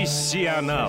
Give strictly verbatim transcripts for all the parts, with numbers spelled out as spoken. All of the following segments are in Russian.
Профессионал.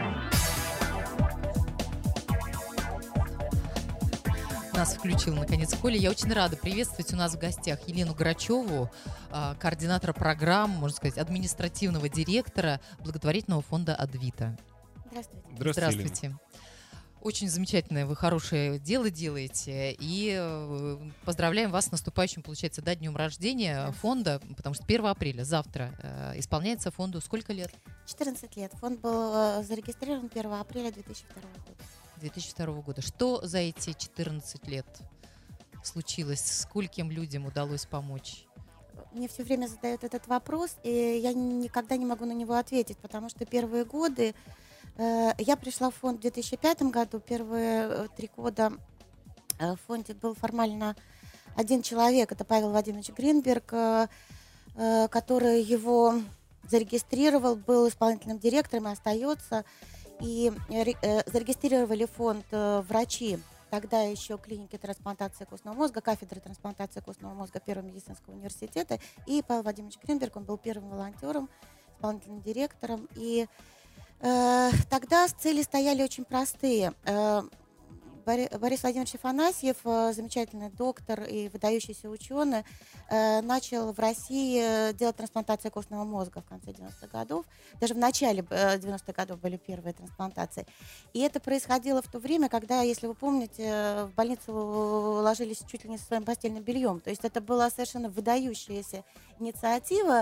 Нас включил, наконец, Коля. Я очень рада приветствовать у нас в гостях Елену Грачеву, координатора программ, можно сказать, административного директора благотворительного фонда «Адвита». Здравствуйте. Здравствуйте. Здравствуйте. Очень замечательное вы хорошее дело делаете. И поздравляем вас с наступающим, получается, да, днем рождения фонда, потому что первого апреля, завтра, исполняется фонду сколько лет? четырнадцать лет. Фонд был зарегистрирован первого апреля две тысячи второго года. две тысячи второго года. Что за эти четырнадцать лет случилось? Скольким людям удалось помочь? Мне все время задают этот вопрос, и я никогда не могу на него ответить, потому что первые годы э, я пришла в фонд в две тысячи пятом году. Первые три года в фонде был формально один человек, это Павел Владимирович Гринберг, э, э, который его зарегистрировал, был исполнительным директором и остается. И э, зарегистрировали фонд э, врачи, тогда еще клиники трансплантации костного мозга, кафедры трансплантации костного мозга Первого медицинского университета. И Павел Владимирович Гринберг, он был первым волонтером, исполнительным директором. И э, тогда цели стояли очень простые. Э, Борис Владимирович Афанасьев, замечательный доктор и выдающийся ученый, начал в России делать трансплантацию костного мозга в конце девяностых годов. Даже в начале девяностых годов были первые трансплантации. И это происходило в то время, когда, если вы помните, в больницу ложились чуть ли не со своим постельным бельем. То есть это была совершенно выдающаяся инициатива,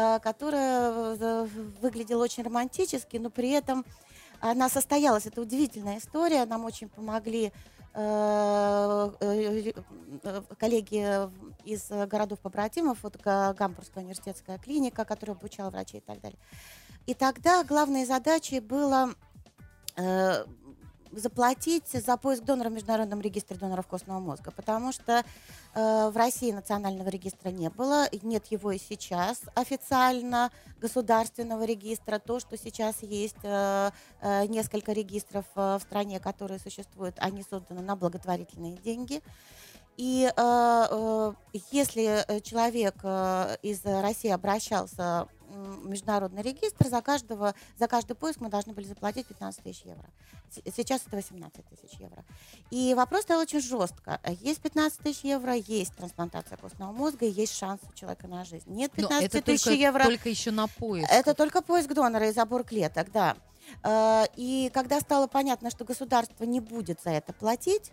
которая выглядела очень романтически, но при этом она состоялась. Это удивительная история. Нам очень помогли э, э, э, коллеги из городов-побратимов, вот Гамбургская университетская клиника, которая обучала врачей и так далее. И тогда главной задачей было э, заплатить за поиск донора в Международном регистре доноров костного мозга, потому что э, в России национального регистра не было, нет его и сейчас официально, государственного регистра. То, что сейчас есть э, э, несколько регистров э, в стране, которые существуют, они созданы на благотворительные деньги. И э, э, если человек э, из России обращался в международный регистр, за, каждого, за каждый поиск мы должны были заплатить пятнадцать тысяч евро. Сейчас это восемнадцать тысяч евро. И вопрос стоял очень жестко. Есть пятнадцать тысяч евро, есть трансплантация костного мозга, есть шанс у человека на жизнь. Нет пятнадцать тысяч евро. Это только еще на поиск. Это только поиск донора и забор клеток, да. И когда стало понятно, что государство не будет за это платить,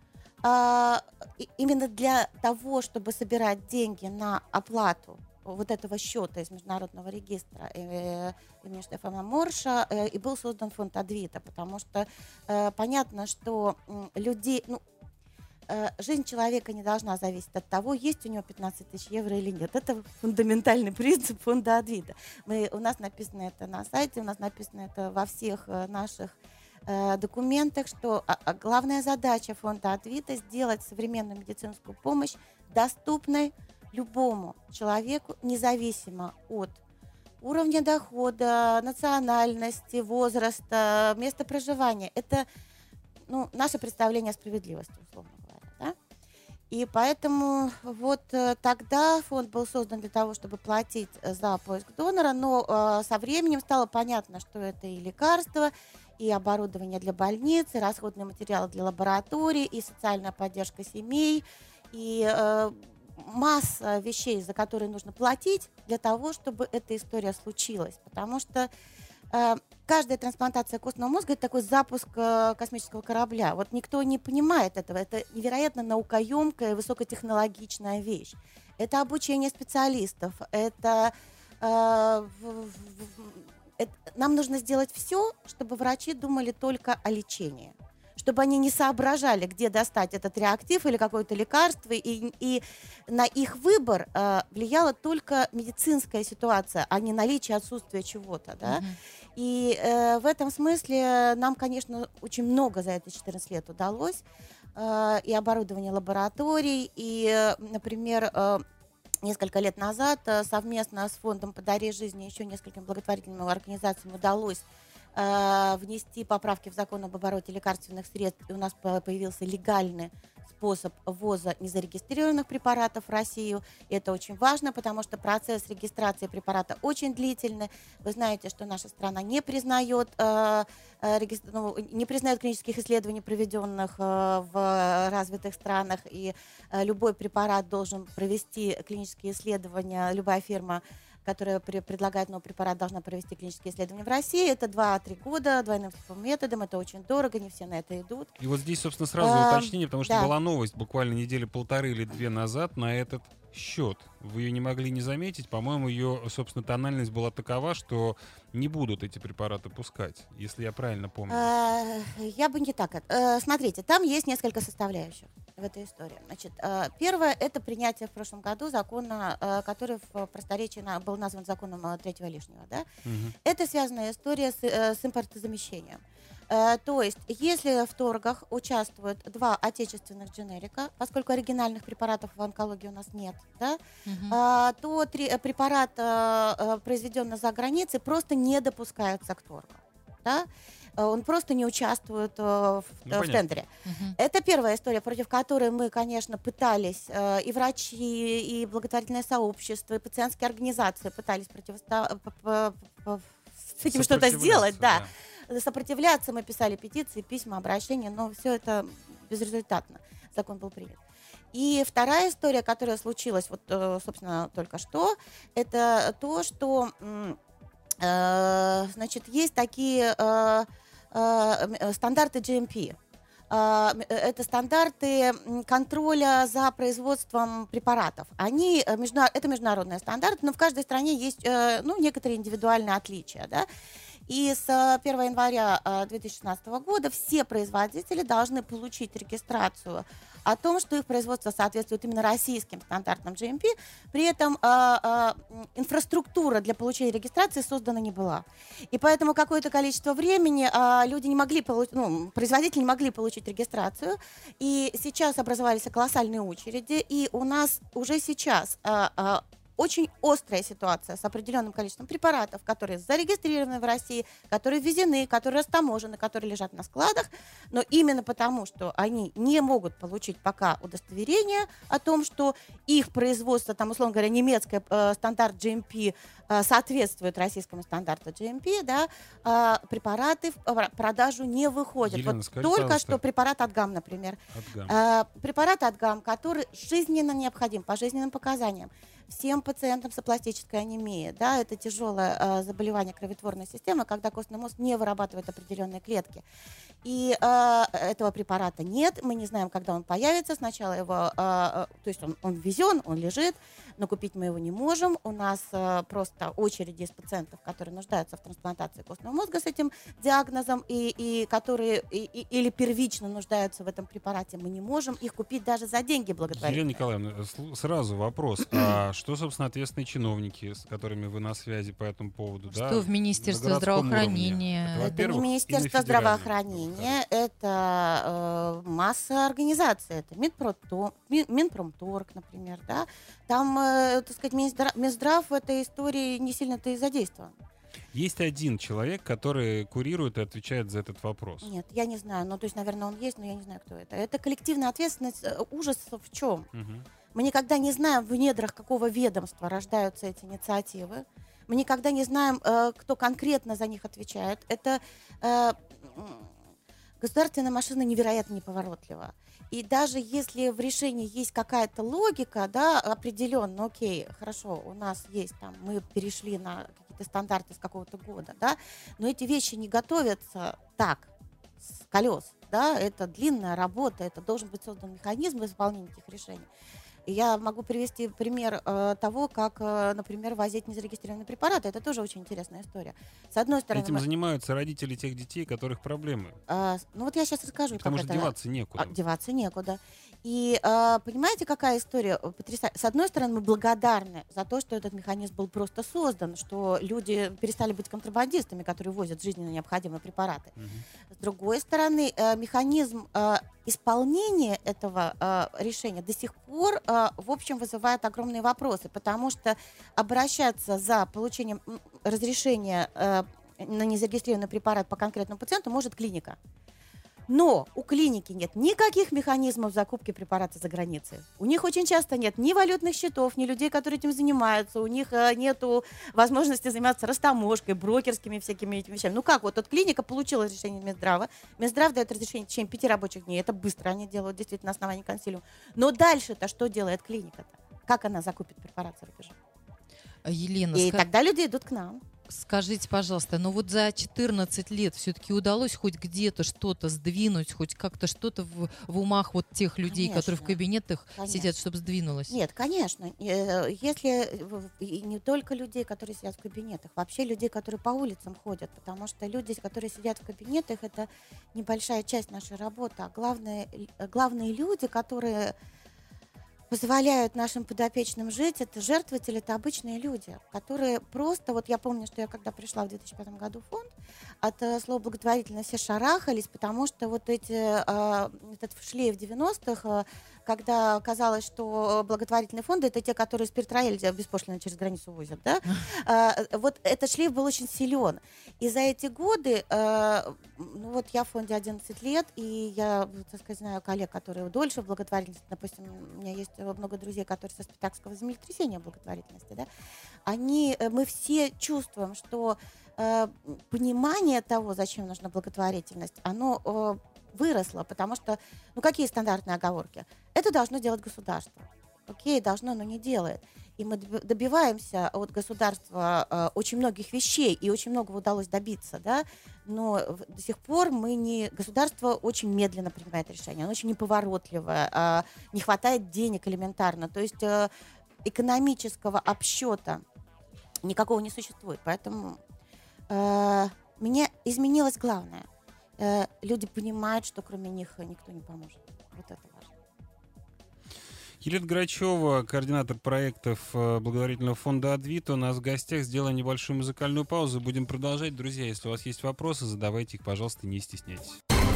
именно для того, чтобы собирать деньги на оплату вот этого счета из Международного регистра э, имени Штефана Морша э, и был создан фонд «Адвита», потому что э, понятно, что э, людей, ну, э, жизнь человека не должна зависеть от того, есть у него пятнадцать тысяч евро или нет. Это фундаментальный принцип фонда «Адвита». Мы, у нас написано это на сайте, у нас написано это во всех э, наших э, документах, что а, а главная задача фонда «Адвита» сделать современную медицинскую помощь доступной любому человеку, независимо от уровня дохода, национальности, возраста, места проживания. Это, ну, наше представление о справедливости, условно говоря. Да? И поэтому вот тогда фонд был создан для того, чтобы платить за поиск донора, но э, со временем стало понятно, что это и лекарства, и оборудование для больниц, и расходные материалы для лабораторий, и социальная поддержка семей, и э, масса вещей, за которые нужно платить для того, чтобы эта история случилась. Потому что э, каждая трансплантация костного мозга – это такой запуск э, космического корабля. Вот никто не понимает этого. Это невероятно наукоемкая, высокотехнологичная вещь. Это обучение специалистов. Это, э, в, в, это нам нужно сделать все, чтобы врачи думали только о лечении, чтобы они не соображали, где достать этот реактив или какое-то лекарство, и, и на их выбор э, влияла только медицинская ситуация, а не наличие, отсутствие чего-то. Да? Mm-hmm. И э, в этом смысле нам, конечно, очень много за эти четырнадцать лет удалось. Э, и оборудование лабораторий, и, э, например, э, несколько лет назад э, совместно с фондом «Подари жизни» и еще нескольким благотворительным организациям удалось э, внести поправки в закон об обороте лекарственных средств, и у нас по- появился легальный способ ввоза незарегистрированных препаратов в Россию. И это очень важно, потому что процесс регистрации препарата очень длительный. Вы знаете, что наша страна не признает, э, э, регис- ну, не признает клинических исследований, проведенных э, в развитых странах, и э, любой препарат должен провести клинические исследования, любая фирма, которая при- предлагает новый препарат, должна провести клинические исследования в России. Это два-три года двойным методом, это очень дорого, не все на это идут. И вот здесь, собственно, сразу А, уточнение, потому что да. была новость буквально недели полторы или две назад на этот счет. Вы ее не могли не заметить. По-моему, ее, собственно, тональность была такова, что не будут эти препараты пускать, если я правильно помню. А, Я бы не так. от- э, Смотрите, там есть несколько составляющих в этой истории. Значит, э, первое — это принятие в прошлом году закона, э, который в просторечии на- был назван законом э, третьего лишнего. Да? Мгм. Это связанная история с, э, с импортозамещением. Э, То есть, если в торгах участвуют два отечественных дженерика, поскольку оригинальных препаратов в онкологии у нас нет, да, Мгм. а, то три, э, препарат, э, э, произведенный за границей, просто не допускается к торгам. Да? Э, Он просто не участвует э, в, Ну, э, в понятно. тендере. Мгм. Это первая история, против которой мы, конечно, пытались, э, и врачи, и благотворительное сообщество, и пациентские организации пытались противостоять, с этим что-то сделать, да. Сопротивляться, мы писали петиции, письма, обращения, но все это безрезультатно. Закон был принят. И вторая история, которая случилась, вот, э, собственно, только что, это то, что, м, э, значит, есть такие э, э, м, э, стандарты джи эм пи. А, м, э, Это стандарты м, контроля за производством препаратов. Они, э, междуна- это международные стандарты, но в каждой стране есть э, ну, некоторые индивидуальные отличия. Да? И с э, первого января э, две тысячи шестнадцатого года все производители должны получить регистрацию о том, что их производство соответствует именно российским стандартам джи эм пи. При этом э, э, м, инфраструктура для получения регистрации создана не была. И поэтому какое-то количество времени э, люди не могли получить, ну, производители не могли получить регистрацию. И сейчас образовались колоссальные очереди. И у нас уже сейчас э, э, очень острая ситуация с определенным количеством препаратов, которые зарегистрированы в России, которые ввезены, которые растаможены, которые лежат на складах, но именно потому, что они не могут получить пока удостоверение о том, что их производство, там, условно говоря, немецкий э, стандарт джи эм пи э, соответствует российскому стандарту джи эм пи, да, э, препараты в э, продажу не выходят. Елена, Вот скажите, только пожалуйста. что препарат Адгам, например. Отгам. Э, Препарат Адгам, который жизненно необходим по жизненным показаниям всем пациентам с апластической анемией. Да, это тяжелое э, заболевание кроветворной системы, когда костный мозг не вырабатывает определенные клетки. И э, этого препарата нет, мы не знаем, когда он появится. Сначала его, э, э, то есть он, он ввезен, он лежит, но купить мы его не можем. У нас э, просто очереди из пациентов, которые нуждаются в трансплантации костного мозга с этим диагнозом, и, и которые и, и- или первично нуждаются в этом препарате, мы не можем их купить даже за деньги благотворительные. Елена Николаевна, э, сл- сразу вопрос. А что, собственно, ответственные чиновники, с которыми вы на связи по этому поводу? Что да, в Министерстве на городском здравоохранения? уровне? Это Это, Это не во-первых, и на Министерство федеральном, здравоохранения, во-вторых. это э, масса организаций. Это Минпрото- Мин- Минпромторг, например. Да? Там, э, так сказать, Минздрав, Минздрав в этой истории не сильно-то и задействован. Есть один человек, который курирует и отвечает за этот вопрос. Нет, я не знаю. Ну, то есть, наверное, он есть, но я не знаю, кто это. Это коллективная ответственность. э, Ужас в чем? Мгм. Мы никогда не знаем, в недрах какого ведомства рождаются эти инициативы. Мы никогда не знаем, э, кто конкретно за них отвечает. Это э, м, государственная машина невероятно неповоротлива. И даже если в решении есть какая-то логика, да, определенно, окей, хорошо, у нас есть там, мы перешли на какие-то стандарты с какого-то года, да, но эти вещи не готовятся так, с колес, да, это длинная работа, это должен быть создан механизм исполнения этих решений. И я могу привести пример э, того, как, э, например, возить незарегистрированные препараты. Это тоже очень интересная история. С одной стороны, Этим мы- занимаются родители тех детей, у которых проблемы. а, с- ну вот я сейчас расскажу, Потому как что это... деваться некуда. А, деваться некуда. И а, понимаете, какая история потрясающая? С одной стороны, мы благодарны за то, что этот механизм был просто создан, что люди перестали быть контрабандистами, которые возят жизненно необходимые препараты. Мгм. С другой стороны, э, механизм э, исполнения этого э, решения до сих пор, э, в общем, вызывает огромные вопросы, потому что обращаться за получением м, разрешения э, на незарегистрированный препарат по конкретному пациенту может клиника. Но у клиники нет никаких механизмов закупки препарата за границей. У них очень часто нет ни валютных счетов, ни людей, которые этим занимаются. У них э, нет возможности заниматься растаможкой, брокерскими всякими этими вещами. Ну как, вот, вот клиника получила разрешение Минздрава. Минздрав дает разрешение в течение пяти рабочих дней. Это быстро они делают действительно на основании консилиума. Но дальше-то что делает клиника-то? Как она закупит препарат за рубежом? Елена, И ска... тогда люди идут к нам. Скажите, пожалуйста, но вот за четырнадцать лет все-таки удалось хоть где-то что-то сдвинуть, хоть как-то что-то в, в умах вот тех людей, Конечно. которые в кабинетах Конечно. сидят, чтобы сдвинулось? Нет, конечно. Э, Если и не только людей, которые сидят в кабинетах, вообще людей, которые по улицам ходят, потому что люди, которые сидят в кабинетах, это небольшая часть нашей работы, а главное, главные люди, которые позволяют нашим подопечным жить, это жертвователи, это обычные люди, которые просто, вот я помню, что я когда пришла в две тысячи пятом году в фонд, от э, слова благотворительно все шарахались, потому что вот эти, э, этот шлейф девяностых, э, когда казалось, что благотворительные фонды это те, которые спирт-рояль беспошлино через границу возят, да, э, вот этот шлейф был очень силен. И за эти годы, э, ну вот я в фонде одиннадцать лет, и я, так сказать, знаю коллег, которые дольше в благотворительности, допустим, у меня есть много друзей, которые со Спитакского землетрясения благотворительности, да, они, мы все чувствуем, что э, понимание того, зачем нужна благотворительность, оно э, выросло, потому что, ну, какие стандартные оговорки? Это должно делать государство. Окей, должно, но не делает. И мы добиваемся от государства э, очень многих вещей, и очень многого удалось добиться, да, но до сих пор мы не... Государство очень медленно принимает решения, оно очень неповоротливое, э, не хватает денег элементарно, то есть э, экономического обсчета никакого не существует, поэтому э, мне изменилось главное. Э, люди понимают, что кроме них никто не поможет. Вот это важно. Елена Грачева, координатор проектов благотворительного фонда «Адвит», у нас в гостях. Сделаем небольшую музыкальную паузу. Будем продолжать. Друзья, если у вас есть вопросы, задавайте их, пожалуйста, не стесняйтесь.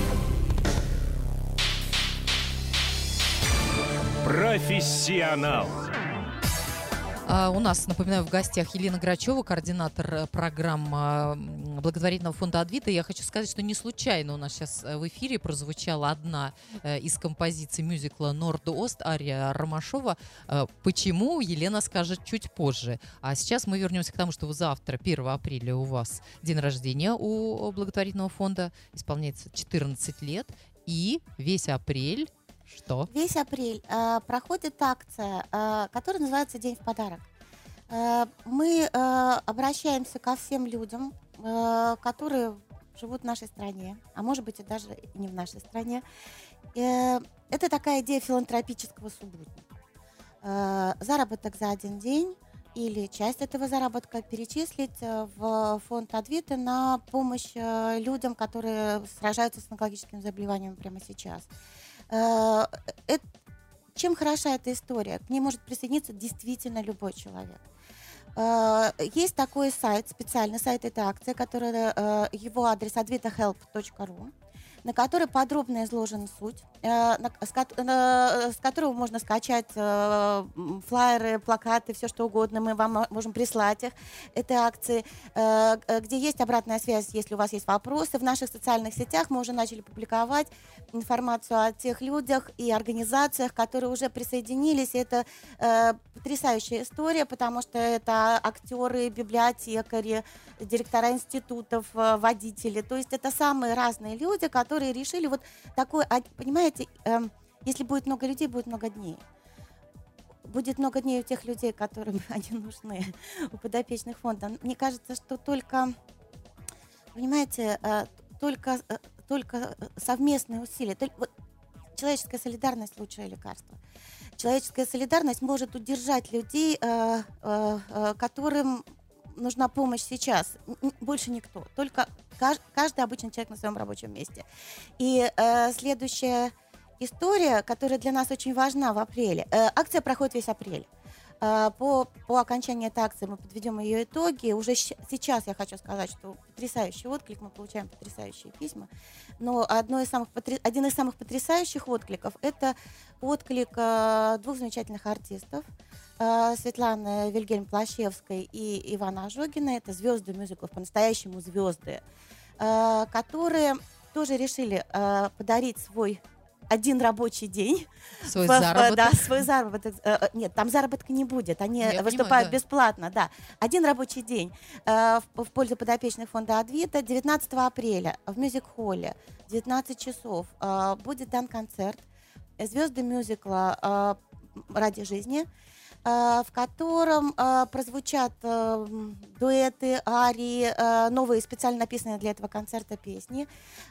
Профессионал. А у нас, напоминаю, в гостях Елена Грачева, координатор программы благотворительного фонда «Адвит». И я хочу сказать, что не случайно у нас сейчас в эфире прозвучала одна из композиций мюзикла «Норд-Ост», ария Ромашова. Почему, Елена скажет чуть позже. А сейчас мы вернемся к тому, что завтра, первого апреля, у вас день рождения у благотворительного фонда. Исполняется четырнадцать лет. И весь апрель... Что? Весь апрель э, проходит акция, э, которая называется «День в подарок». Э, мы э, обращаемся ко всем людям, э, которые живут в нашей стране, а может быть и даже и не в нашей стране. Э, это такая идея филантропического субботника. Э, заработок за один день или часть этого заработка перечислить в фонд «Адвита» на помощь э, людям, которые сражаются с онкологическими заболеваниями прямо сейчас. Это, чем хороша эта история? К ней может присоединиться действительно любой человек. Есть такой сайт, специальный сайт этой акции, который, его адрес адвита хелп точка ру, на которой подробно изложена суть, с которого можно скачать флаеры, плакаты, все что угодно, мы вам можем прислать их, этой акции, где есть обратная связь, если у вас есть вопросы. В наших социальных сетях мы уже начали публиковать информацию о тех людях и организациях, которые уже присоединились. Это потрясающая история, потому что это актеры, библиотекари, директора институтов, водители, то есть это самые разные люди, которые которые решили вот такой, понимаете, э, если будет много людей, будет много дней. Будет много дней у тех людей, которым они нужны, у подопечных фонда. Мне кажется, что только, понимаете, э, только, э, только совместные усилия, только, вот, человеческая солидарность — лучшее лекарство. Человеческая солидарность может удержать людей, э, э, э, которым нужна помощь сейчас. Больше никто. Только каждый обычный человек на своем рабочем месте. И э, следующая история, которая для нас очень важна в апреле. Э, акция проходит весь апрель. По, по окончании этой акции мы подведем ее итоги. Уже сейчас я хочу сказать, что потрясающий отклик, мы получаем потрясающие письма. Но одно из самых, один из самых потрясающих откликов – это отклик двух замечательных артистов. Светланы Вильгельм-Плащевской и Ивана Ожогина. Это звезды мюзиклов, по-настоящему звезды, которые тоже решили подарить свой один рабочий день. Свой в, заработок. Да, свой заработок. Нет, там заработка не будет. Они Я выступают понимаю, да. бесплатно. Да. Один рабочий день в, в пользу подопечных фонда Адвита. девятнадцатого апреля в мюзик-холле в девятнадцать часов будет дан концерт звезды мюзикла «Ради жизни», в котором прозвучат дуэты, арии, новые специально написанные для этого концерта песни.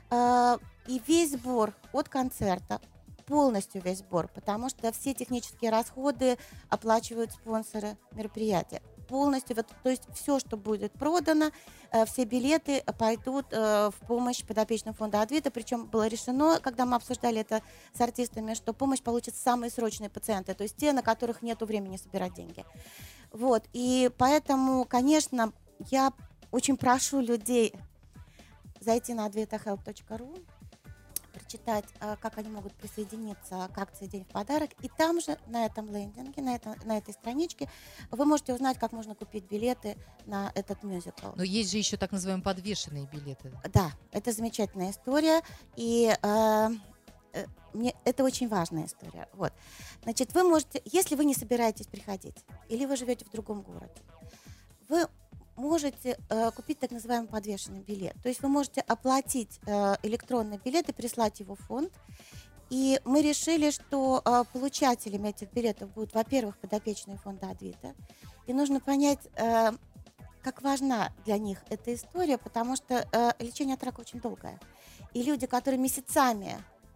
И весь сбор от концерта, полностью весь сбор, потому что все технические расходы оплачивают спонсоры мероприятия. Полностью, вот, то есть все, что будет продано, э, все билеты пойдут э, в помощь подопечным фонда Адвита. Причем было решено, когда мы обсуждали это с артистами, что помощь получат самые срочные пациенты, то есть те, на которых нет времени собирать деньги. Вот, и поэтому, конечно, я очень прошу людей зайти на адвита хелп точка ру, прочитать, как они могут присоединиться к акции «День в подарок». И там же, на этом лендинге, на, это, на этой страничке, вы можете узнать, как можно купить билеты на этот мюзикл. Но есть же еще так называемые подвешенные билеты. Да, это замечательная история. И э, э, мне, это очень важная история. Вот. Значит, вы можете, если вы не собираетесь приходить, или вы живете в другом городе, вы можете э, купить так называемый подвешенный билет. То есть вы можете оплатить э, электронный билет и прислать его в фонд. И мы решили, что э, получателями этих билетов будут, во-первых, подопечные фонда Адвита. И нужно понять, э, как важна для них эта история, потому что э, лечение от рака очень долгое. И люди, которые месяцами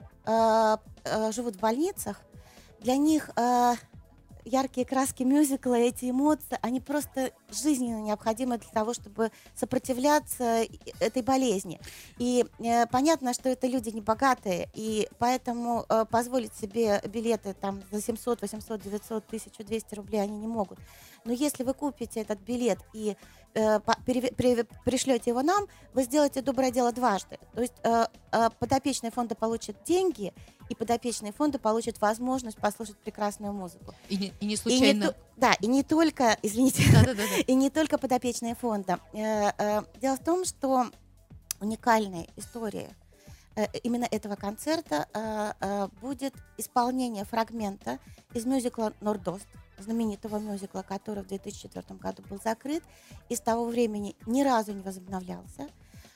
э, э, живут в больницах, для них... Э, яркие краски мюзикла, эти эмоции, они просто жизненно необходимы для того, чтобы сопротивляться этой болезни. И э, понятно, что это люди небогатые, и поэтому э, позволить себе билеты там, за семьсот, восемьсот, девятьсот, тысячу двести рублей они не могут. Но если вы купите этот билет и э, пере, при, пришлете его нам, вы сделаете доброе дело дважды. То есть э, э, подопечные фонда получат деньги, и подопечные фонда получат возможность послушать прекрасную музыку. И не, и не случайно... И не, да, и не только, извините, и не только подопечные фонда. Э, э, дело в том, что уникальной историей э, именно этого концерта э, э, будет исполнение фрагмента из мюзикла «Нордост», знаменитого мюзикла, который в две тысячи четвёртом году был закрыт и с того времени ни разу не возобновлялся.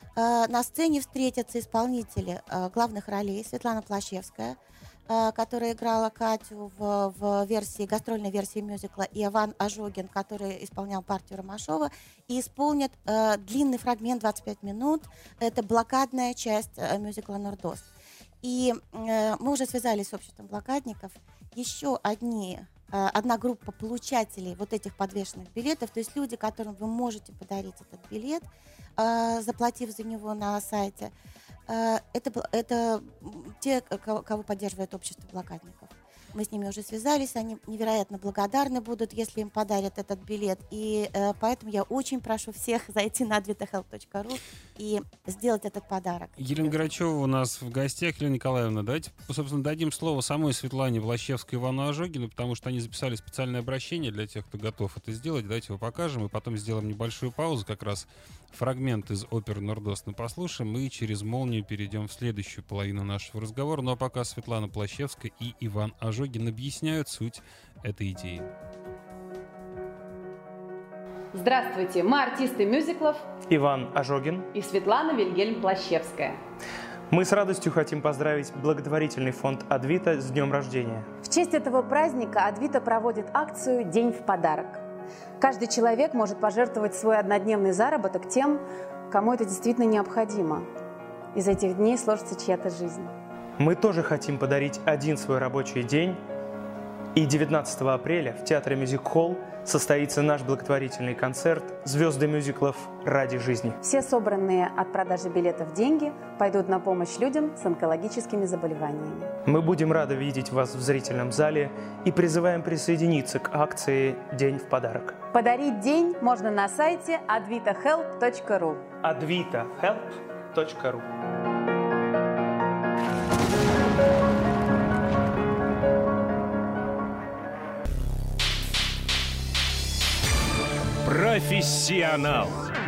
На сцене встретятся исполнители главных ролей. Светлана Плащевская, которая играла Катю в, в версии, гастрольной версии мюзикла, и Иван Ожогин, который исполнял партию Ромашова, и исполнят э, длинный фрагмент двадцать пять минут. Это блокадная часть э, мюзикла «Нордост». И э, мы уже связались с обществом блокадников. Еще одни... одна группа получателей вот этих подвешенных билетов, то есть люди, которым вы можете подарить этот билет, заплатив за него на сайте, это, это те, кого поддерживает общество блокадников. Мы с ними уже связались, они невероятно благодарны будут, если им подарят этот билет. И э, поэтому я очень прошу всех зайти на адвита хелп точка ру и сделать этот подарок. Елена Грачева у нас в гостях. Елена Николаевна, давайте, собственно, дадим слово самой Светлане Плащевской и Ивану Ожогину, потому что они записали специальное обращение для тех, кто готов это сделать. Давайте его покажем, и потом сделаем небольшую паузу, как раз фрагмент из оперы «Нордост» мы послушаем, и через молнию перейдем в следующую половину нашего разговора. Ну а пока Светлана Плащевская и Иван Ожогин объясняют суть этой идеи. Здравствуйте, мы артисты мюзиклов Иван Ожогин и Светлана Вильгельм-Плащевская. Мы с радостью хотим поздравить благотворительный фонд Адвита с днем рождения. В честь этого праздника Адвита проводит акцию «День в подарок». Каждый человек может пожертвовать свой однодневный заработок тем, кому это действительно необходимо. Из этих дней сложится чья-то жизнь. Мы тоже хотим подарить один свой рабочий день И девятнадцатого апреля в Театре Мюзик Холл состоится наш благотворительный концерт «Звезды мюзиклов ради жизни». Все собранные от продажи билетов деньги пойдут на помощь людям с онкологическими заболеваниями. Мы будем рады видеть вас в зрительном зале и призываем присоединиться к акции «День в подарок». Подарить день можно на сайте advita help точка ру. advita help точка ру. Профессионал.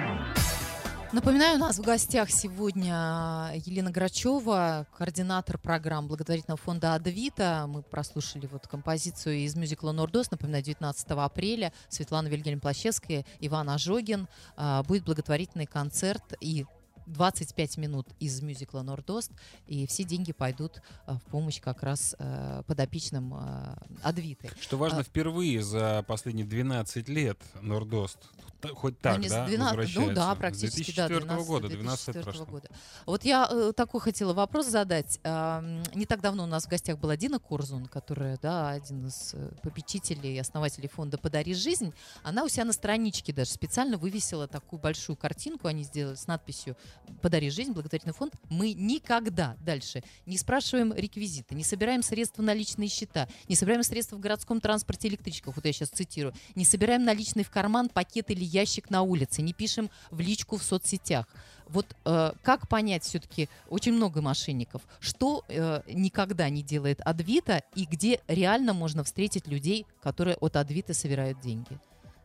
Напоминаю, у нас в гостях сегодня Елена Грачева, координатор программ благотворительного фонда «Адвита». Мы прослушали вот композицию из мюзикла «Нордост». Напоминаю, девятнадцатого апреля Светлана Вильгельм-Плащевская, Иван Ожогин. Будет благотворительный концерт и двадцать пять минут из мюзикла «Нордост», и все деньги пойдут в помощь как раз подопечным «Адвиты». Что важно, а, впервые за последние двенадцать лет «Нордост» хоть так, ну, да, двенадцать, возвращается? ну да, практически, две тысячи четвёртого да, года, двенадцать лет прошло. Года. Вот я э, такой хотела вопрос задать. Э, не так давно у нас в гостях была Дина Корзун, которая, да, один из э, попечителей и основателей фонда «Подари жизнь». Она у себя на страничке даже специально вывесила такую большую картинку, они сделали с надписью «Подари жизнь», благотворительный фонд. Мы никогда дальше не спрашиваем реквизиты, не собираем средства на личные счета, не собираем средства в городском транспорте, электричках, вот я сейчас цитирую, не собираем наличные в карман, пакет или ящик на улице, не пишем в личку в соцсетях. Вот э, как понять все-таки, очень много мошенников, что э, никогда не делает Адвита и где реально можно встретить людей, которые от Адвиты собирают деньги?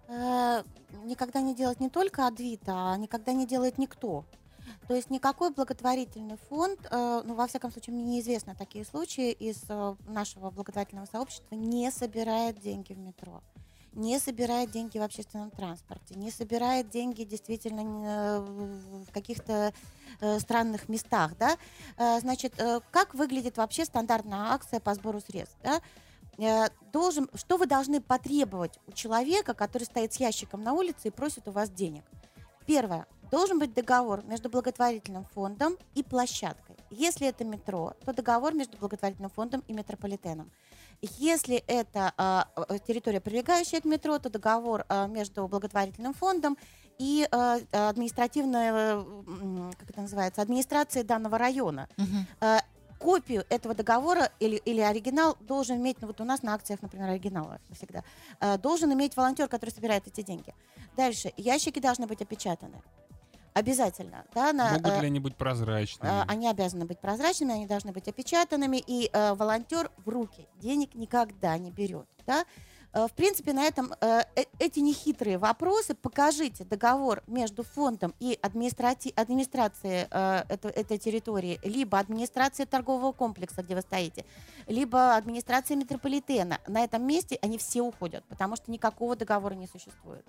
Э, никогда не делает не только Адвита, а никогда не делает никто. То есть никакой благотворительный фонд, э, ну, во всяком случае, мне неизвестно такие случаи из э, нашего благотворительного сообщества, не собирает деньги в метро, не собирает деньги в общественном транспорте, не собирает деньги действительно в каких-то э, странных местах. Да? Э, значит, э, как выглядит вообще стандартная акция по сбору средств? Да? Э, должен, что вы должны потребовать у человека, который стоит с ящиком на улице и просит у вас денег? Первое. Должен быть договор между благотворительным фондом и площадкой. Если это метро, то договор между благотворительным фондом и метрополитеном. Если это э, территория, прилегающая к метро, то договор э, между благотворительным фондом и э, административной, э, как это называется, администрацией данного района. Uh-huh. Э, копию этого договора или, или оригинал должен иметь, ну вот у нас на акциях, например, оригинал всегда, э, должен иметь волонтер, который собирает эти деньги. Дальше, ящики должны быть опечатаны. Обязательно. Да, на, Могут э, ли они быть прозрачными? Э, они обязаны быть прозрачными, они должны быть опечатанными, и э, волонтер в руки денег никогда не берет. Да? Э, в принципе, на этом э, э, эти нехитрые вопросы, покажите договор между фондом и администрати- администрацией э, это, этой территории, либо администрацией торгового комплекса, где вы стоите, либо администрацией метрополитена. На этом месте они все уходят, потому что никакого договора не существует.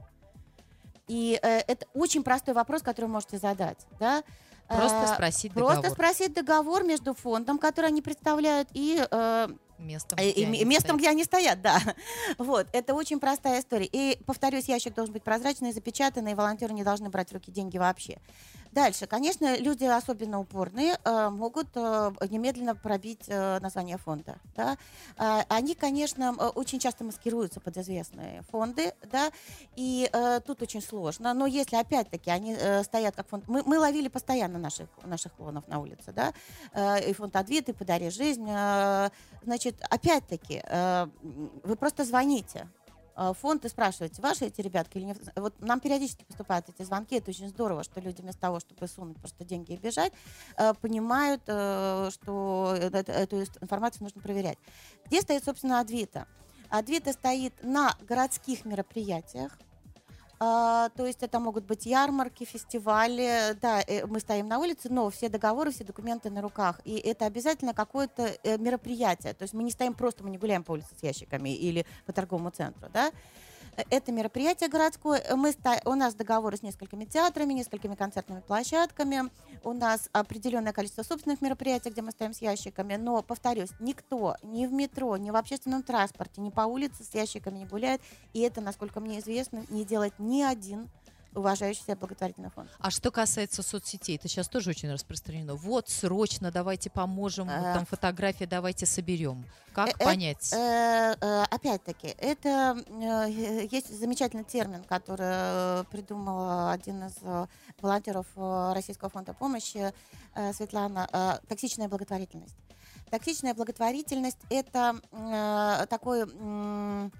И э, это очень простой вопрос, который вы можете задать. Да? Просто э, спросить просто договор. Просто спросить договор между фондом, который они представляют, и, э, местом, и, где, и они местом где они стоят. Да. Вот. Это очень простая история. И, повторюсь, ящик должен быть прозрачный, запечатанный, и волонтеры не должны брать в руки деньги вообще. Дальше, конечно, люди особенно упорные э, могут э, немедленно пробить э, название фонда. Да? Э, они, конечно, очень часто маскируются под известные фонды, да? И э, тут очень сложно. Но если, опять-таки, они э, стоят как фонд... Мы, мы ловили постоянно наших, наших клонов на улице, да? Э, и фонд «Адвита», и «Подари жизнь». Э, значит, опять-таки, э, вы просто звоните фонд и спрашиваете, ваши эти ребятки или нет. Вот нам периодически поступают эти звонки, это очень здорово, что люди вместо того, чтобы сунуть просто деньги и бежать, понимают, что эту информацию нужно проверять. Где стоит, собственно, Адвита? Адвита стоит на городских мероприятиях. Uh, то есть это могут быть ярмарки, фестивали, да, мы стоим на улице, но все договоры, все документы на руках, и это обязательно какое-то э, мероприятие, то есть мы не стоим просто, мы не гуляем по улице с ящиками или по торговому центру, да, это мероприятие городское, мы ста- у нас договоры с несколькими театрами, несколькими концертными площадками, у нас определенное количество собственных мероприятий, где мы стоим с ящиками, но, повторюсь, никто ни в метро, ни в общественном транспорте, ни по улице с ящиками не гуляет, и это, насколько мне известно, не делает ни один уважающий себя благотворительный фонд. А что касается соцсетей, это сейчас тоже очень распространено. Вот, срочно давайте поможем, вот там фотографии давайте соберем. Как Э, понять? э, э, Опять-таки, это э, есть замечательный термин, который э, придумал один из э, волонтеров э, Российского фонда помощи, э, Светлана, э, токсичная благотворительность. Токсичная благотворительность – это э, такой м,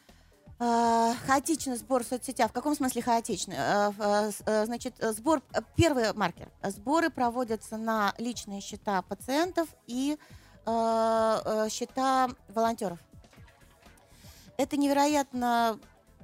э, хаотичный сбор в соцсетях. В каком смысле хаотичный? Э, э, э, значит, сбор, э, первый маркер. Сборы проводятся на личные счета пациентов и э, э, счета волонтеров. Это невероятно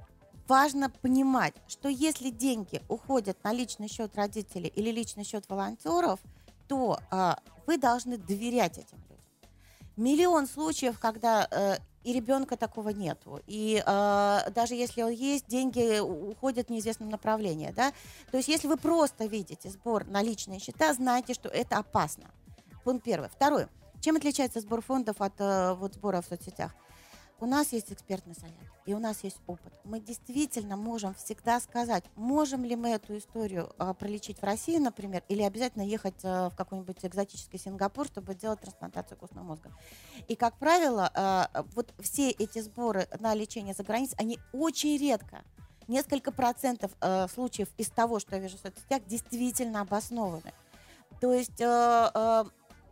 важно понимать, что если деньги уходят на личный счет родителей или личный счет волонтеров, то э, вы должны доверять этим людям. Миллион случаев, когда э, и ребенка такого нету, и э, даже если он есть, деньги уходят в неизвестном направлении, да. То есть, если вы просто видите сбор на личные счета, знайте, что это опасно. Пункт первый. Второй. Чем отличается сбор фондов от э, вот, сбора в соцсетях? У нас есть экспертный совет, и у нас есть опыт. Мы действительно можем всегда сказать, можем ли мы эту историю э, пролечить в России, например, или обязательно ехать э, в какой-нибудь экзотический Сингапур, чтобы делать трансплантацию костного мозга. И, как правило, э, вот все эти сборы на лечение за границей, они очень редко, несколько процентов э, случаев из того, что я вижу в соцсетях, действительно обоснованы. То есть... Э, э,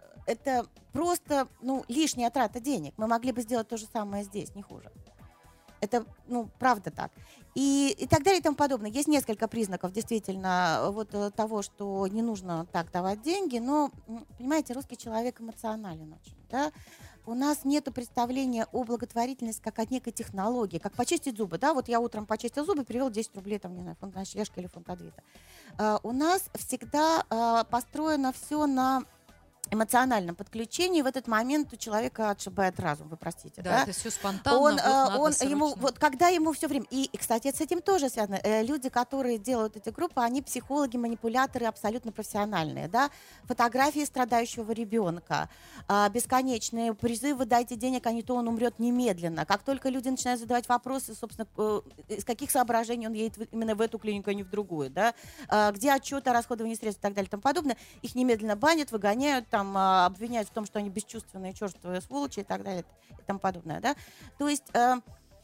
это просто, ну, лишняя трата денег. Мы могли бы сделать то же самое здесь, не хуже. Это, ну, правда так. И, и так далее и тому подобное. Есть несколько признаков, действительно, вот того, что не нужно так давать деньги, но, понимаете, русский человек эмоционален очень, да? У нас нет представления о благотворительности как о некой технологии, как почистить зубы, да? Вот я утром почистил зубы, перевел десять рублей, там, не знаю, фонд ночлежка или фонд Адвита. Uh, у нас всегда uh, построено все на эмоциональном подключении. В этот момент у человека отшибает разум, вы простите. Да, да? это все спонтанно. Он, вот э, он срочно. ему, вот когда ему все время... И, и, кстати, это с этим тоже связано. Э, люди, которые делают эти группы, они психологи, манипуляторы абсолютно профессиональные. Да? Фотографии страдающего ребенка, э, бесконечные призывы «дайте денег, а не то он умрет немедленно». Как только люди начинают задавать вопросы, собственно, э, из каких соображений он едет именно в эту клинику, а не в другую, да? э, где отчеты о расходовании средств и так далее и тому подобное, их немедленно банят, выгоняют, там, обвиняют в том, что они бесчувственные, черствые сволочи и так далее и тому подобное, да. То есть, э,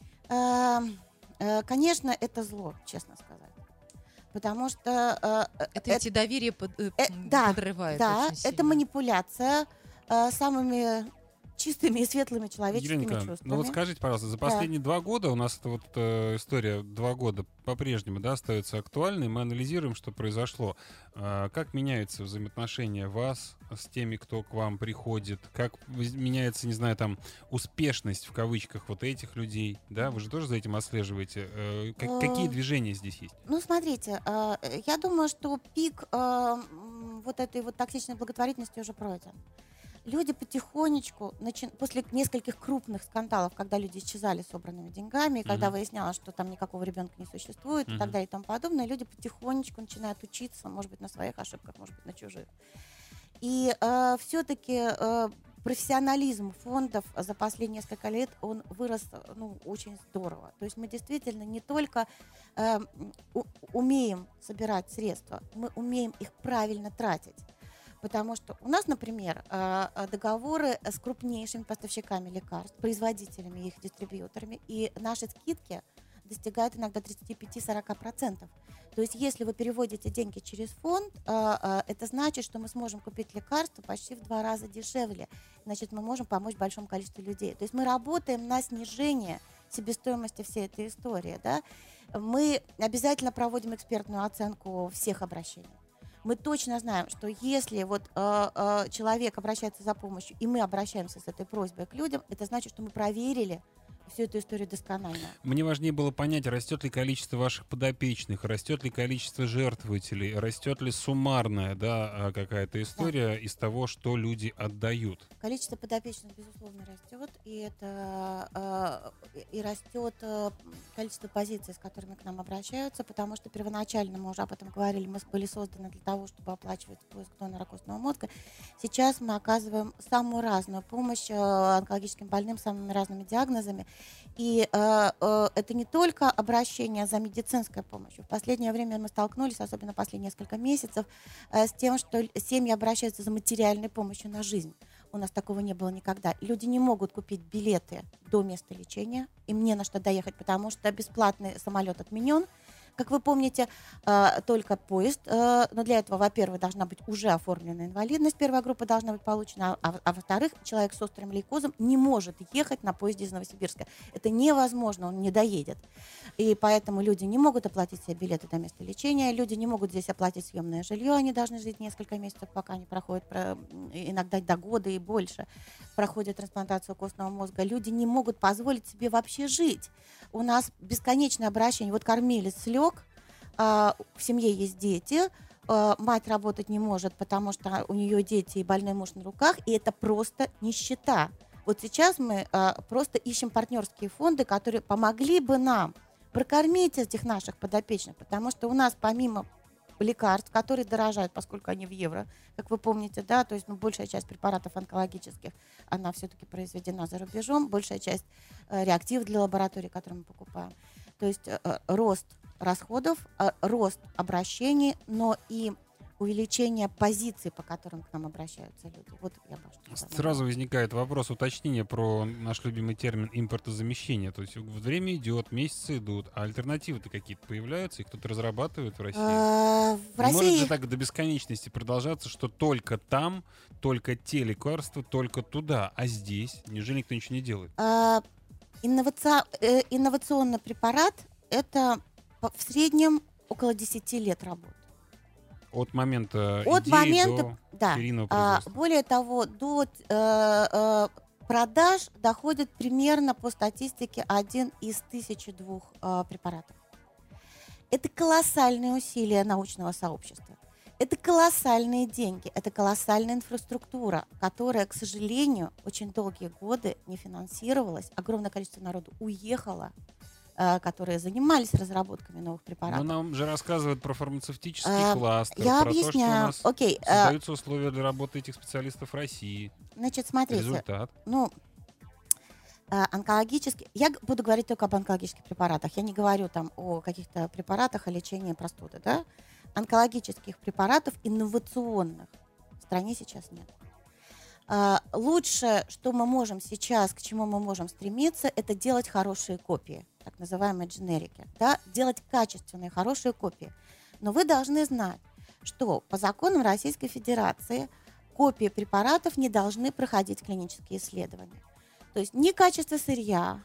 э, э, конечно, это зло, честно сказать, потому что э, это ведь и доверие под, э, э, да, подрывает. Да, очень сильно. это манипуляция э, самыми чистыми и светлыми человеческими Елена, чувствами. ну вот скажите, пожалуйста, за последние да. два года у нас эта вот э, история два года по-прежнему, да, остается актуальной. Мы анализируем, что произошло. Э, как меняются взаимоотношения вас с теми, кто к вам приходит? Как меняется, не знаю, там, успешность в кавычках вот этих людей? Да, вы же тоже за этим отслеживаете. Э, как, какие движения здесь есть? Ну, смотрите, э, я думаю, что пик э, вот этой вот токсичной благотворительности уже пройден. Люди потихонечку, начи... после нескольких крупных скандалов, когда люди исчезали с собранными деньгами, uh-huh. когда выяснялось, что там никакого ребенка не существует uh-huh. и так далее и тому подобное, люди потихонечку начинают учиться, может быть, на своих ошибках, может быть, на чужих. И э, все-таки э, профессионализм фондов за последние несколько лет, он вырос, ну, очень здорово. То есть мы действительно не только э, у- умеем собирать средства, мы умеем их правильно тратить. Потому что у нас, например, договоры с крупнейшими поставщиками лекарств, производителями и их дистрибьюторами, и наши скидки достигают иногда тридцать пять - сорок процентов. То есть если вы переводите деньги через фонд, это значит, что мы сможем купить лекарства почти в два раза дешевле. Значит, мы можем помочь большому количеству людей. То есть мы работаем на снижение себестоимости всей этой истории. Да? Мы обязательно проводим экспертную оценку всех обращений. Мы точно знаем, что если вот э, э, человек обращается за помощью, и мы обращаемся с этой просьбой к людям, это значит, что мы проверили всю эту историю досконально. Мне важнее было понять, растет ли количество ваших подопечных, растет ли количество жертвователей, растет ли суммарная, да, какая-то история да. из того, что люди отдают. Количество подопечных, безусловно, растет, и это э, и растет э, количество позиций, с которыми к нам обращаются, потому что первоначально, мы уже об этом говорили, мы были созданы для того, чтобы оплачивать поиск донора костного мозга. Сейчас мы оказываем самую разную помощь э, онкологическим больным с самыми разными диагнозами. И э, э, это не только обращение за медицинской помощью. В последнее время мы столкнулись, особенно последние несколько месяцев, э, с тем, что семьи обращаются за материальной помощью на жизнь. У нас такого не было никогда. Люди не могут купить билеты до места лечения, им не на что доехать, потому что бесплатный самолет отменен. Как вы помните, э, только поезд, э, но для этого, во-первых, должна быть уже оформлена инвалидность, первая группа должна быть получена, а, а во-вторых, человек с острым лейкозом не может ехать на поезде из Новосибирска. Это невозможно, он не доедет. И поэтому люди не могут оплатить себе билеты до места лечения, люди не могут здесь оплатить съемное жилье, они должны жить несколько месяцев, пока они проходят, иногда до года и больше, проходят трансплантацию костного мозга. Люди не могут позволить себе вообще жить. У нас бесконечное обращение. Вот кормилец слег, а, в семье есть дети, а, мать работать не может, потому что у нее дети и больной муж на руках, и это просто нищета. Вот сейчас мы а, просто ищем партнерские фонды, которые помогли бы нам прокормить этих наших подопечных, потому что у нас помимо лекарств, которые дорожают, поскольку они в евро, как вы помните, да, то есть ну, большая часть препаратов онкологических, она все-таки произведена за рубежом, большая часть э, реактивов для лабораторий, которые мы покупаем. То есть э, рост расходов, э, рост обращений, но и увеличение позиций, по которым к нам обращаются люди. Вот я бы что Сразу возникает вопрос уточнения про наш любимый термин импортозамещение. То есть время идет, месяцы идут, а альтернативы-то какие-то появляются, и кто-то разрабатывает в России. В Не России... может же так до бесконечности продолжаться, что только там, только те лекарства, только туда, а здесь неужели никто ничего не делает? Инноваци... Инновационный препарат — это в среднем около десяти лет работы. От момента От идеи момента, до да. серийного А, производства. более того, до э, э, продаж доходит примерно по статистике один из тысячи двух э, препаратов. Это колоссальные усилия научного сообщества. Это колоссальные деньги, это колоссальная инфраструктура, которая, к сожалению, очень долгие годы не финансировалась. Огромное количество народу уехало, которые занимались разработками новых препаратов. Но нам же рассказывают про фармацевтический а, кластер, я про объясняю. то, что у нас Окей, создаются условия для работы этих специалистов в России. Значит, смотрите. Результат. Ну, онкологический... Я буду говорить только об онкологических препаратах. Я не говорю там о каких-то препаратах о лечении простуды. Да? Онкологических препаратов инновационных в стране сейчас нет. Uh, лучше, что мы можем сейчас, к чему мы можем стремиться, это делать хорошие копии, так называемые дженерики, да? Делать качественные, хорошие копии. Но вы должны знать, что по законам Российской Федерации копии препаратов не должны проходить клинические исследования. То есть ни качество сырья,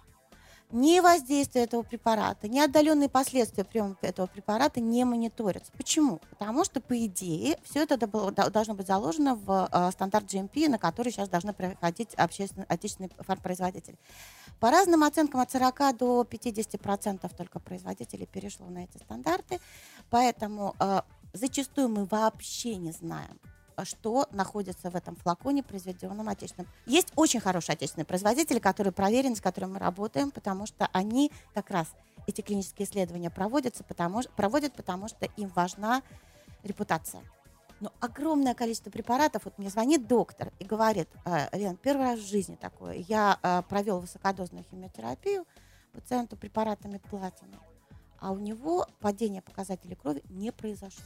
ни воздействие этого препарата, ни отдаленные последствия приема этого препарата не мониторятся. Почему? Потому что, по идее, все это должно быть заложено в э, стандарт джи эм пи, на который сейчас должны проходить общественные, отечественные фармпроизводители. По разным оценкам, от сорока до пятидесяти процентов только производителей перешло на эти стандарты, поэтому э, зачастую мы вообще не знаем, что находится в этом флаконе, произведенном отечественным. Есть очень хорошие отечественные производители, которые проверены, с которыми мы работаем, потому что они как раз эти клинические исследования проводятся, потому, проводят, потому что им важна репутация. Но огромное количество препаратов, вот мне звонит доктор и говорит: Лен, первый раз в жизни такое, я э, провел высокодозную химиотерапию пациенту препаратами платины, а у него падение показателей крови не произошло.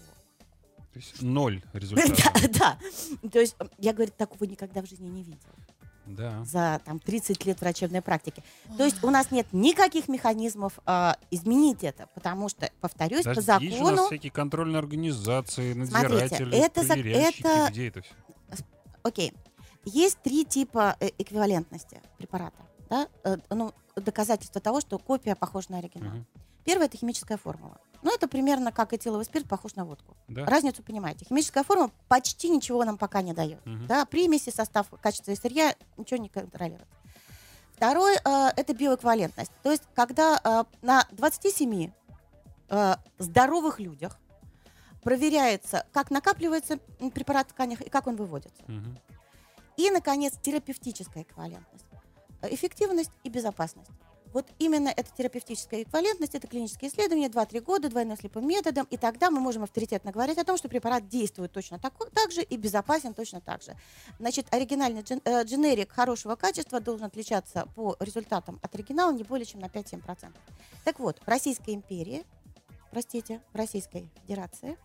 То есть ноль результатов. Да, да. То есть я, говорю, такого никогда в жизни не видела. Да. За там, тридцать лет врачебной практики. То есть у нас нет никаких механизмов э, изменить это, потому что, повторюсь, Даже по закону... Есть же у нас всякие контрольные организации, надзиратели, Смотрите, это, проверяющие, это... где это все? Окей. Есть три типа э, эквивалентности препарата. Да? Э, ну, доказательство того, что копия похожа на оригинал. Угу. Первое — это химическая формула. Ну, это примерно как этиловый спирт похож на водку. Да. Разницу понимаете. Химическая формула почти ничего нам пока не дает. Угу. Да? Примеси, состав, качество и сырья, ничего не контролирует. Второе э, — это биоэквивалентность. То есть, когда э, на двадцати семи э, здоровых людях проверяется, как накапливается препарат в тканях и как он выводится. Угу. И, наконец, терапевтическая эквивалентность. Эффективность и безопасность. Вот именно эта терапевтическая эквивалентность, это клинические исследования, два-три года, двойным слепым методом, и тогда мы можем авторитетно говорить о том, что препарат действует точно так, так же и безопасен точно так же. Значит, оригинальный джен, э, дженерик хорошего качества должен отличаться по результатам от оригинала не более чем на пять-семь процентов. Так вот, в Российской империи, простите, в Российской Федерации,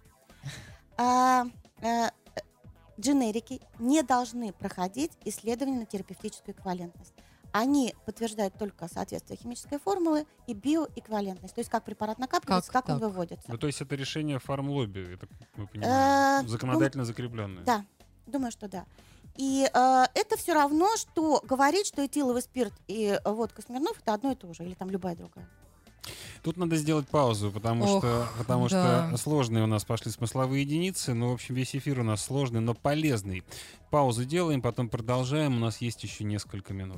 а, а, дженерики не должны проходить исследования на терапевтическую эквивалентность. Они подтверждают только соответствие химической формулы и биоэквивалентность, то есть как препарат накапливается, как, как он выводится. Ну, то есть это решение фармлобби, это мы понимаем, законодательно закрепленное. Да, думаю, что да. И э, это все равно, что говорить, что этиловый спирт и водка Смирнов это одно и то же, или там любая другая. Тут надо сделать паузу, потому, Ох, что, потому да. что сложные у нас пошли смысловые единицы. Ну, в общем, весь эфир у нас сложный, но полезный. Паузу делаем, потом продолжаем. У нас есть еще несколько минут.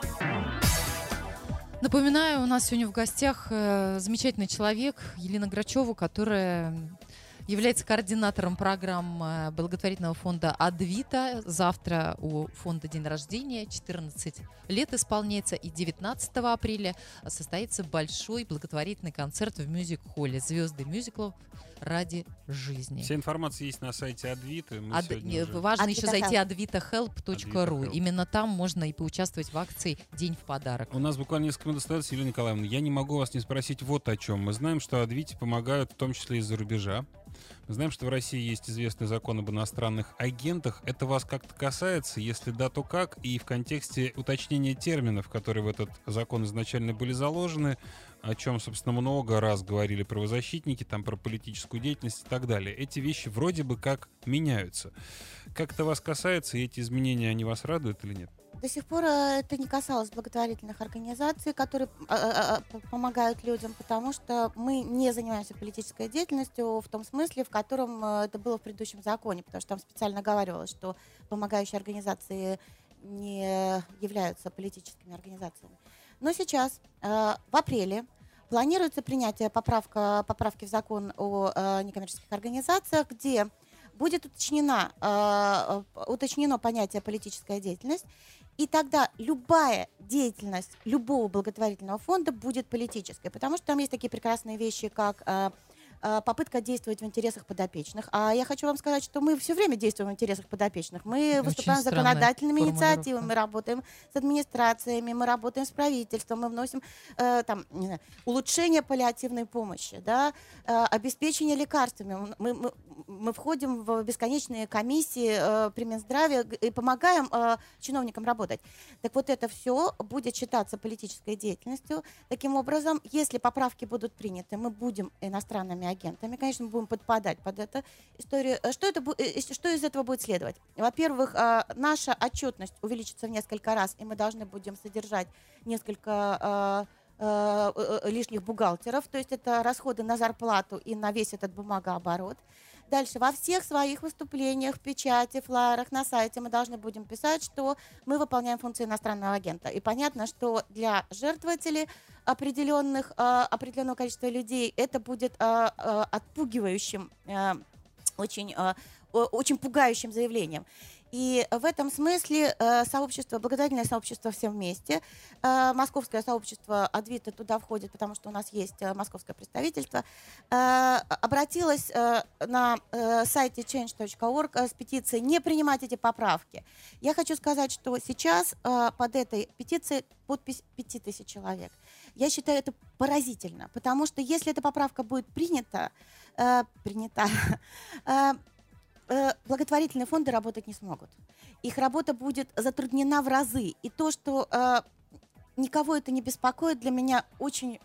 Напоминаю, у нас сегодня в гостях э, замечательный человек Елена Грачева, которая является координатором программ э, благотворительного фонда «Адвита». Завтра у фонда день рождения, четырнадцать лет исполняется, и девятнадцатого апреля состоится большой благотворительный концерт в мюзик-холле «Звезды мюзиклов ради жизни». Вся информация есть на сайте Адвиты. Мы Ад... сегодня уже... Важно Адвита еще зайти Help. адвита хелп точка ру. Адвита Help. Именно там можно и поучаствовать в акции «День в подарок». У нас буквально несколько минут остается, Елена Николаевна. Я не могу вас не спросить вот о чем. Мы знаем, что Адвите помогают в том числе из-за рубежа. Мы знаем, что в России есть известный закон об иностранных агентах. Это вас как-то касается? Если да, то как? И в контексте уточнения терминов, которые в этот закон изначально были заложены, о чем, собственно, много раз говорили правозащитники, там, про политическую деятельность и так далее. Эти вещи вроде бы как меняются. Как это вас касается, и эти изменения, они вас радуют или нет? До сих пор э, это не касалось благотворительных организаций, которые э, э, э, помогают людям, потому что мы не занимаемся политической деятельностью в том смысле, в котором э, это было в предыдущем законе, потому что там специально оговаривалось, что помогающие организации не являются политическими организациями. Но сейчас, э, в апреле, планируется принятие поправка, поправки в закон о э, некоммерческих организациях, где будет уточнено, э, уточнено понятие политическая деятельность, и тогда любая деятельность любого благотворительного фонда будет политической, потому что там есть такие прекрасные вещи, как э, э, попытка действовать в интересах подопечных. А я хочу вам сказать, что мы все время действуем в интересах подопечных. Мы Очень выступаем законодательными инициативами, мы работаем с администрациями, мы работаем с правительством, мы вносим э, там, не знаю, улучшение паллиативной помощи, да, э, обеспечение лекарствами. Мы, мы, мы входим в бесконечные комиссии э, при Минздраве и помогаем э, чиновникам работать. Так вот это все будет считаться политической деятельностью. Таким образом, если поправки будут приняты, мы будем иностранными агентами, конечно, мы будем подпадать под эту историю. Что, это, что из этого будет следовать? Во-первых, э, наша отчетность увеличится в несколько раз, и мы должны будем содержать несколько э, лишних бухгалтеров, то есть это расходы на зарплату и на весь этот бумагооборот. Дальше, во всех своих выступлениях, печати, флайерах, на сайте мы должны будем писать, что мы выполняем функции иностранного агента. И понятно, что для жертвователей определенных, определенного количества людей это будет отпугивающим, очень, очень пугающим заявлением. И в этом смысле э, сообщество, благотворительное сообщество «Все вместе», э, московское сообщество «Адвита» туда входит, потому что у нас есть э, московское представительство, э, обратилось э, на э, сайте чейндж точка орг э, с петицией «Не принимать эти поправки». Я хочу сказать, что сейчас э, под этой петицией подпись пяти тысяч человек. Я считаю это поразительно, потому что если эта поправка будет принята, э, принята, э, благотворительные фонды работать не смогут. Их работа будет затруднена в разы. И то, что э, никого это не беспокоит, для меня очень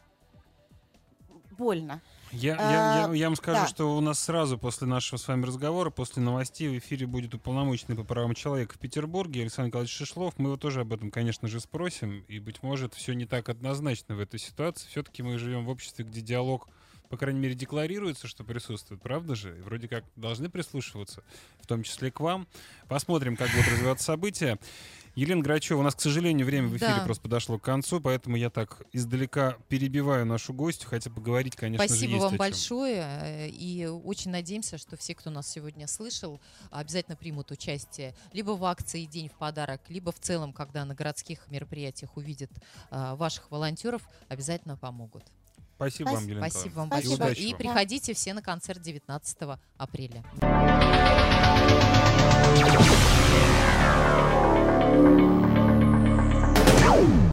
больно. Я, а, я, я, я вам скажу, да. что у нас сразу после нашего с вами разговора, после новостей в эфире будет уполномоченный по правам человека в Петербурге Александр Николаевич Шишлов. Мы его тоже об этом, конечно же, спросим. И, быть может, все не так однозначно в этой ситуации. Все-таки мы живем в обществе, где диалог, по крайней мере, декларируется, что присутствует, правда же? И вроде как должны прислушиваться, в том числе к вам. Посмотрим, как будут развиваться события. Елена Грачева, у нас, к сожалению, время в эфире Да. просто подошло к концу, поэтому я так издалека перебиваю нашу гостью, хотя поговорить, конечно Спасибо же, есть вам о чем. большое. э, И очень надеемся, что все, кто нас сегодня слышал, обязательно примут участие либо в акции «День в подарок», либо в целом, когда на городских мероприятиях увидят а, ваших волонтеров, обязательно помогут. Спасибо вам, Спасибо. Елена Спасибо Николаевна. вам Спасибо. большое. удачи И вам. приходите все на концерт девятнадцатого апреля.